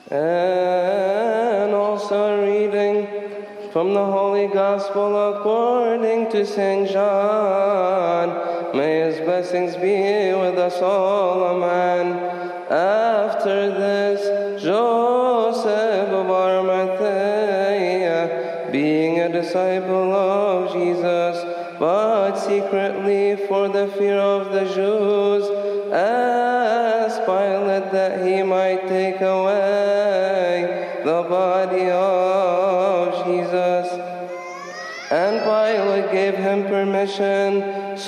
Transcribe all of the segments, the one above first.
And also a reading from the Holy Gospel according to St. John. May his blessings be with us all. Amen. After this, Joseph of Arimathea, being a disciple of Jesus, but secretly for the fear of the Jews, asked Pilate that he might take away the body of Jesus. And Pilate gave him permission,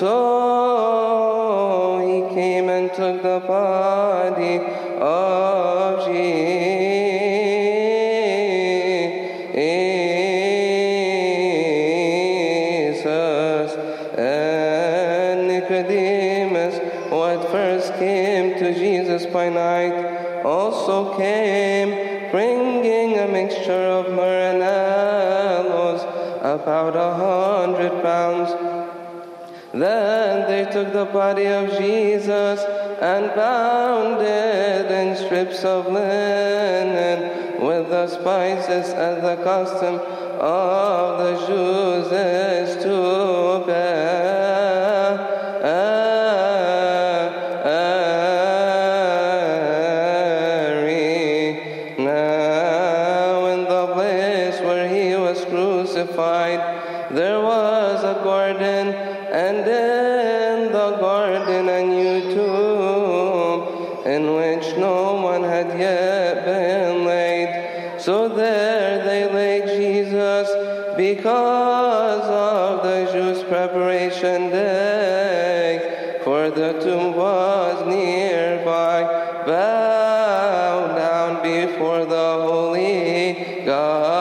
so he came and took the body of Jesus. And Nicodemus, who at first came to Jesus by night, also came, bringing a mixture of myrrh and aloes, about 100 pounds. Then they took the body of Jesus and bound it in strips of linen with the spices, as the custom of the Jews is to bury. Now in the place where he was crucified, there was a garden, and in the garden a new tomb, in which no one had yet been laid. So there they laid Jesus, because of the Jews' preparation day, for the tomb was nearby. Bow down before the holy God.